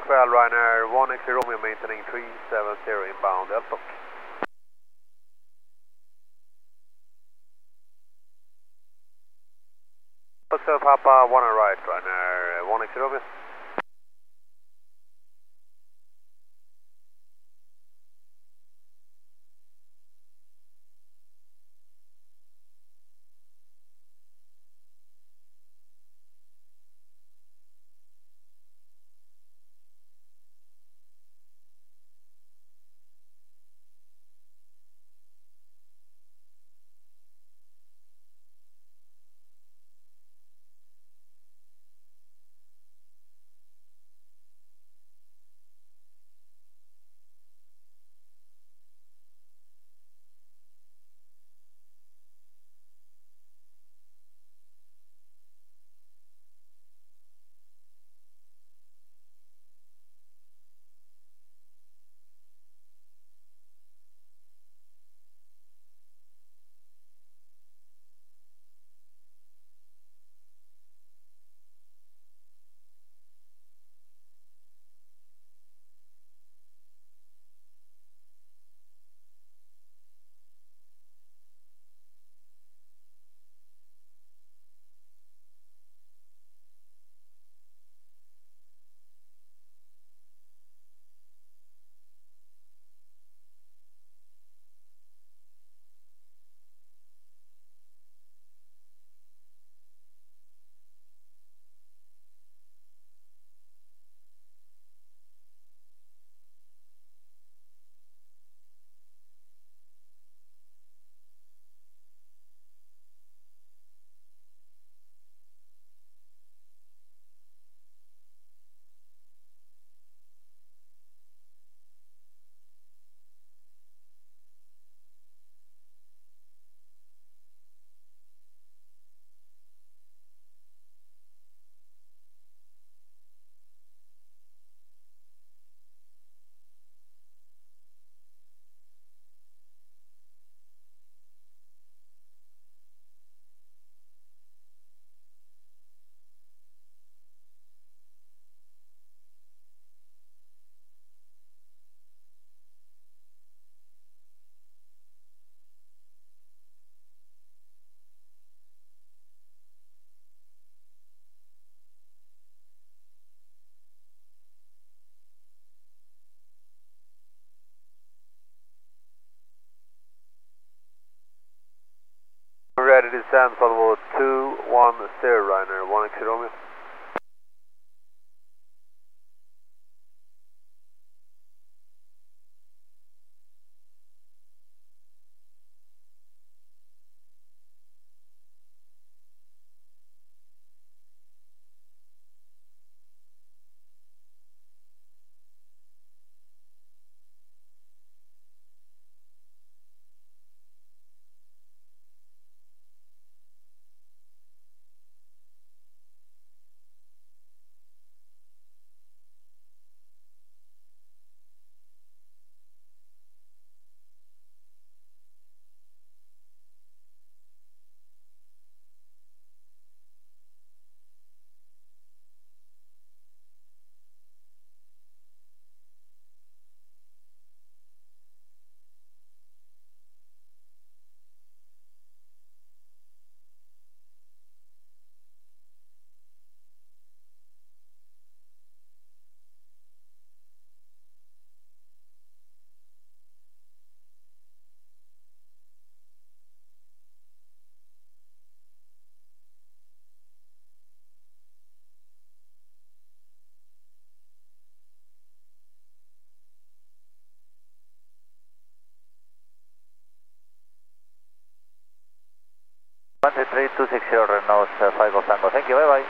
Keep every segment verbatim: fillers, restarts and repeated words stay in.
kväll, Ryanair one X Romeo maintaining three seven zero inbound, Eltok. Hotel Papa, one on right, Ryanair one X Romeo. Ready to descend, Volvo two one zero, Ryanair one X Romeo. one two three two six zero Renault uh, five Golf Tango, thank you, bye bye.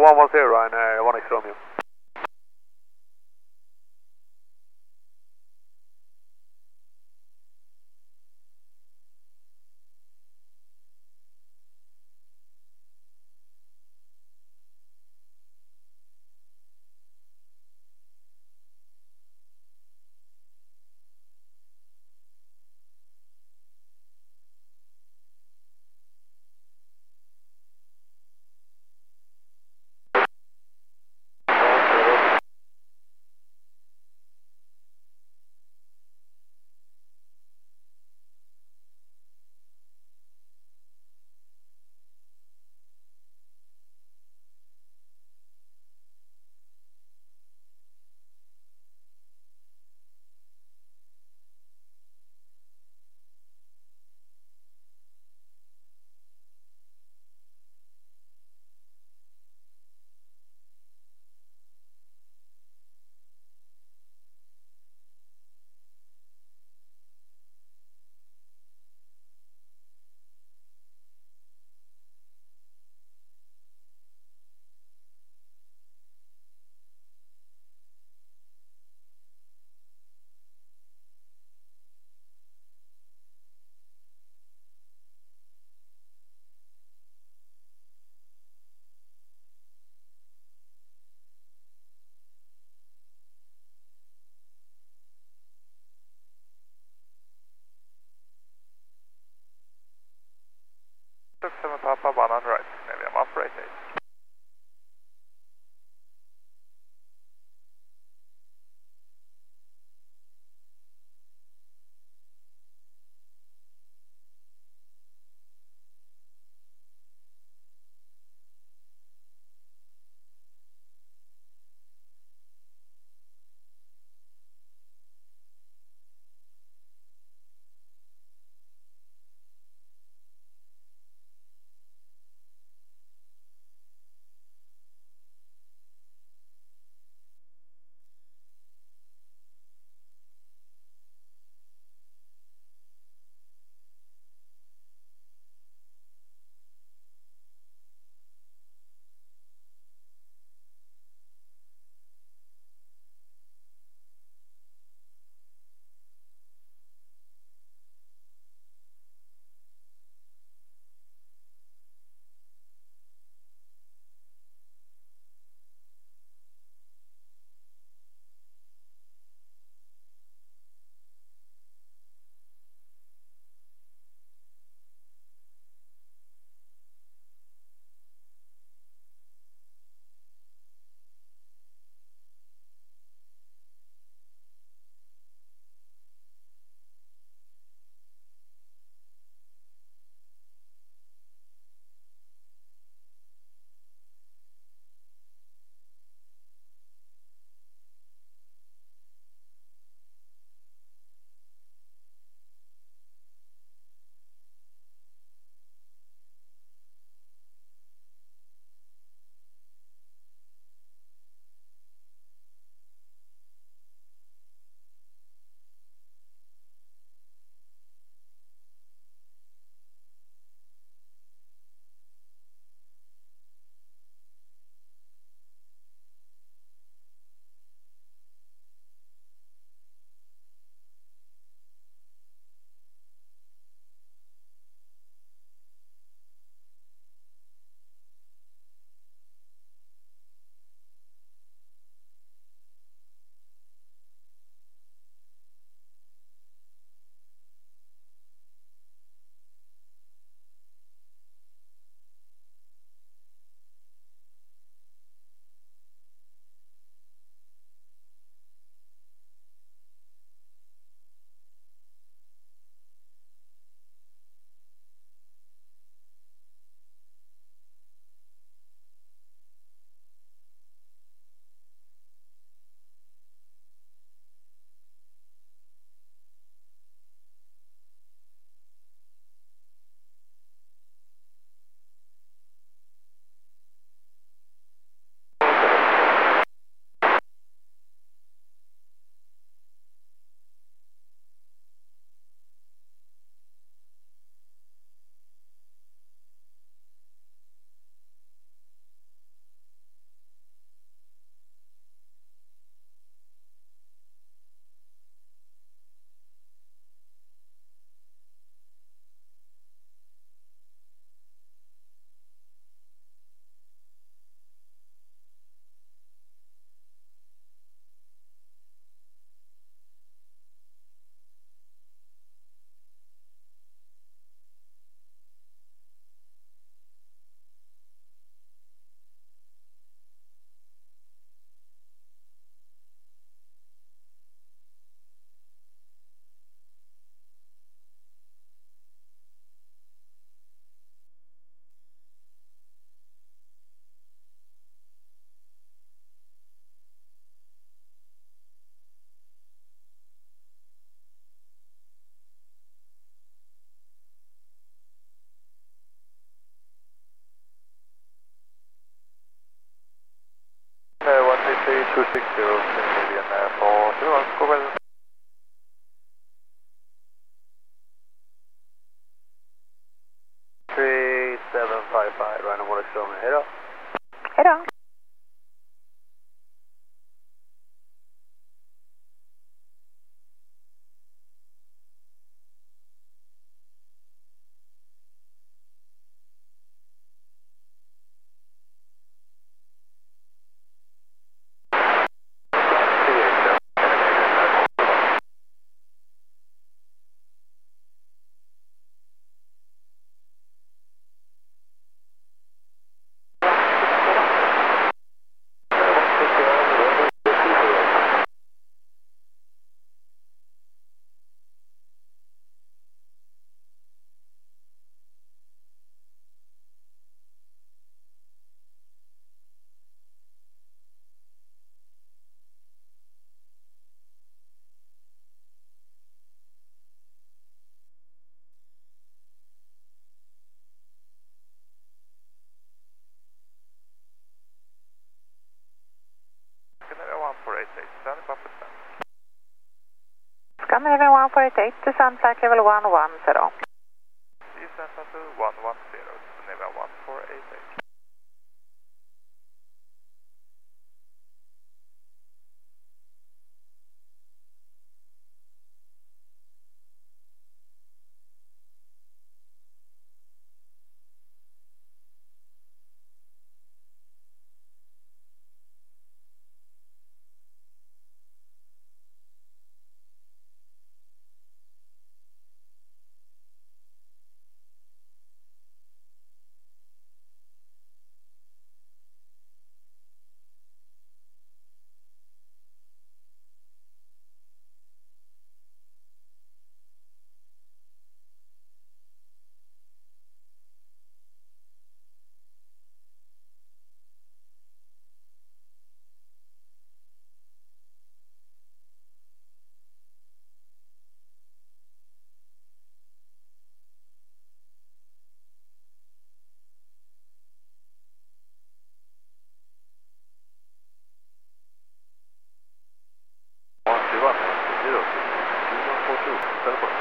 one one zero Ryanair, one X Romeo. seven Papa, one on right, maybe I'm operating. six zero, Canadian uh, for zero one, go well. three seven five five, Rhino one extra, head up. Head on. Canadian one four eight eight, standing by for descent. Scandinavian one four eight eight, descent flight level one one zero. Descent to one one zero, Scandinavian one four eight eight. one two one, zero, two one four two, teleport.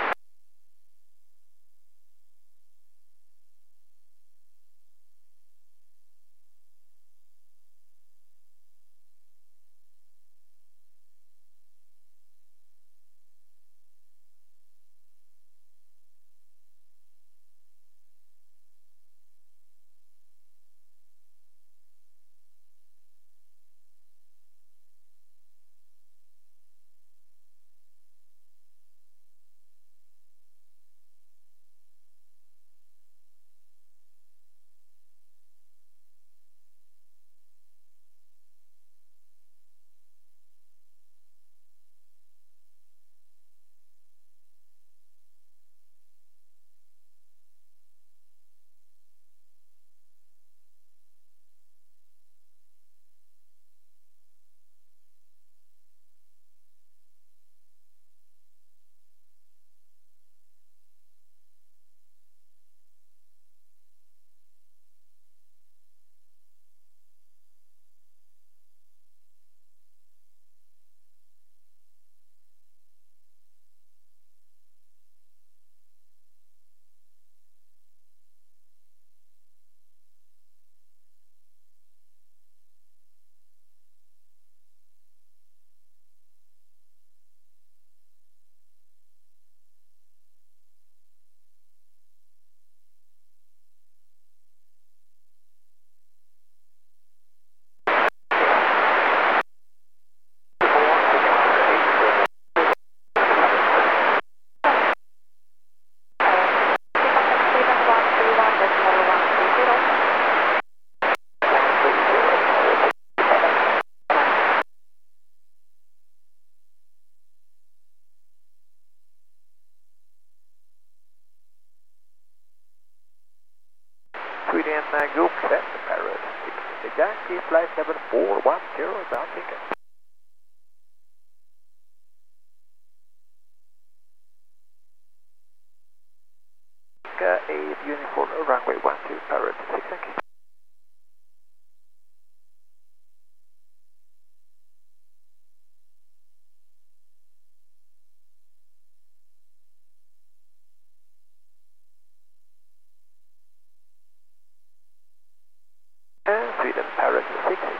Sweden uh, Group set, Parrot six Yankee, flight level four one zero, down ticket. eight uniform, runway one two, Parrot six Yankee.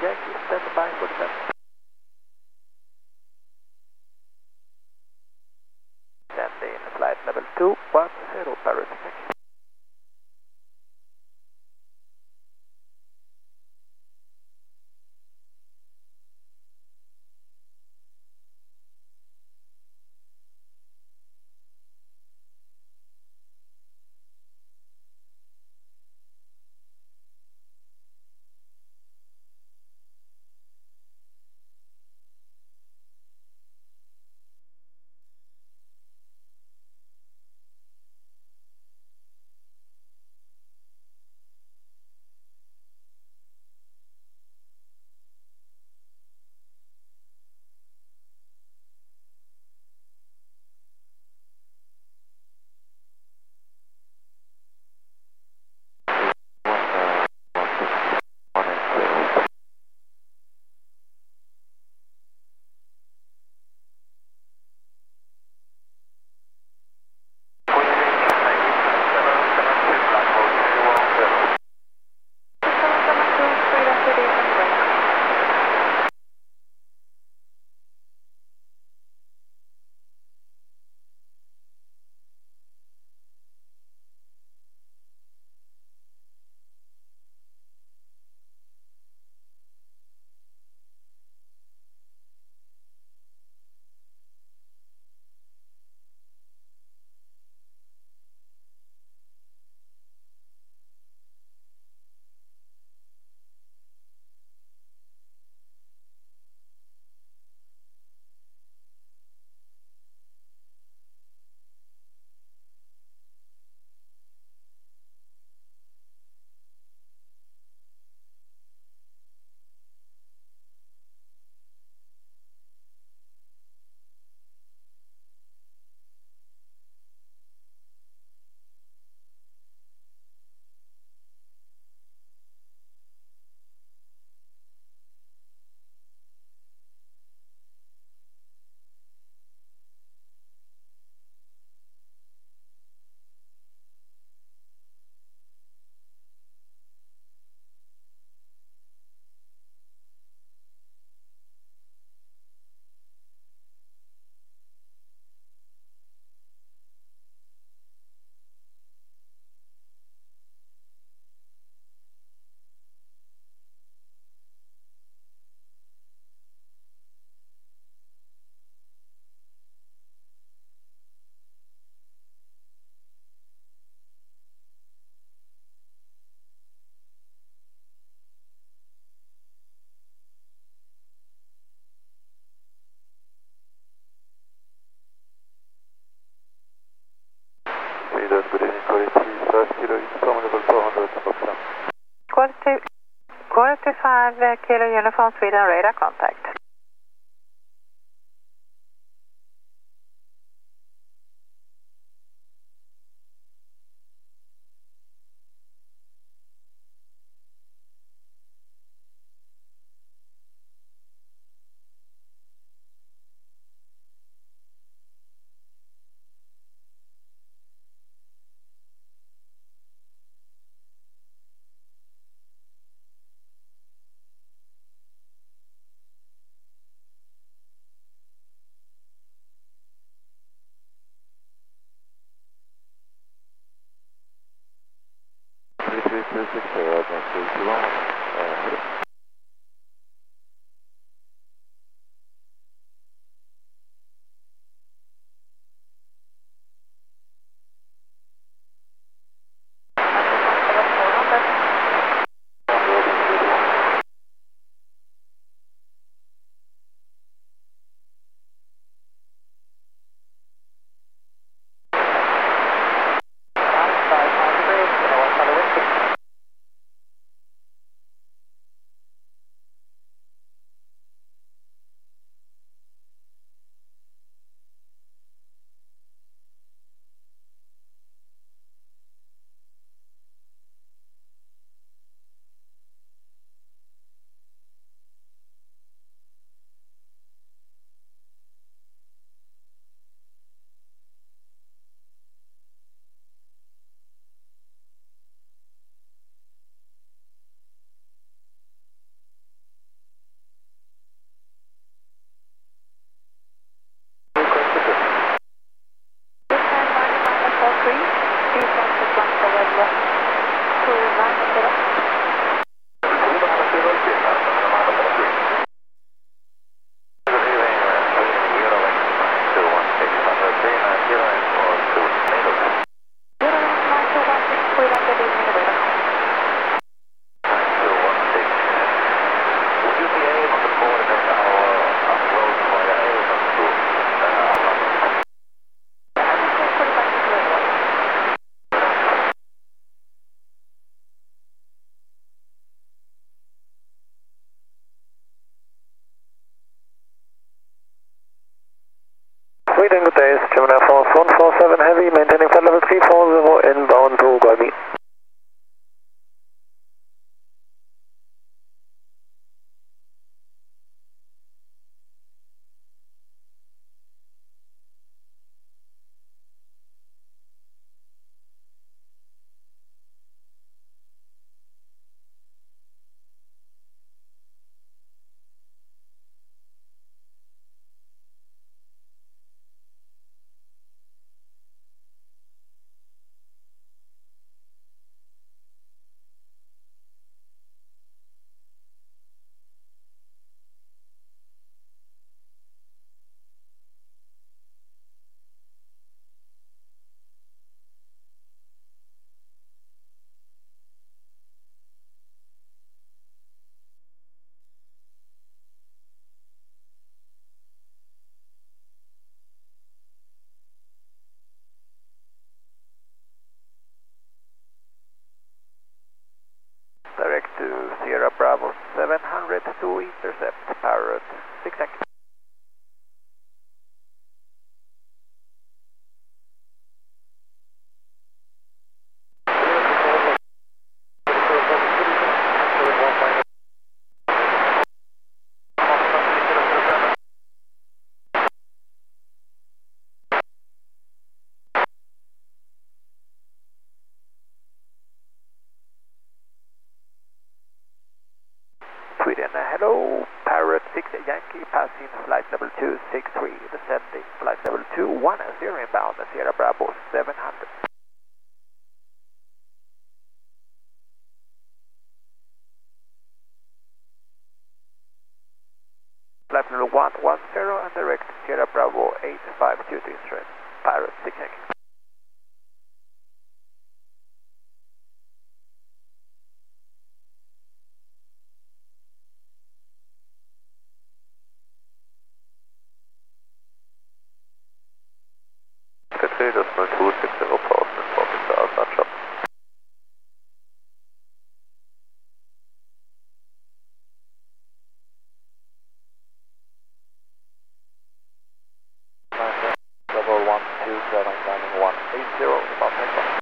Yankee, stand by for the set. Standing flight level two one zero, Paris, thank you. Good evening, quality five kilo uniform level four hundred, Foxtrot. Quality, quality five kilo uniform Sweden radar contact. three three two six zero, advance three two one, uh, two nine zero. Sweden, good day, Gemini Falls one four seven Heavy, maintaining flight level three four zero, inbound to Guayaquil. Direct to Sierra Bravo seven hundred to intercept Parrot six X. Sweden, hello, Parrot six Yankee, passing flight level two six three, descending flight level two one zero, inbound Sierra Bravo seven hundred. Flight level one one zero and direct Sierra Bravo eight five two to Israel, Parrot six Yankee. Decimal two six zero post and focus to Alpha Chop. Double one two seven landing one eight zero about takeoff.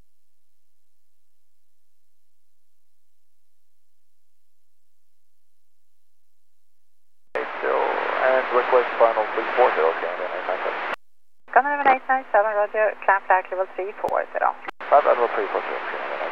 Eight zero and request final three four zero Canada nine nine seven. Gunner eight nine seven, Roger, climb flight level three four zero. Flight level three four zero.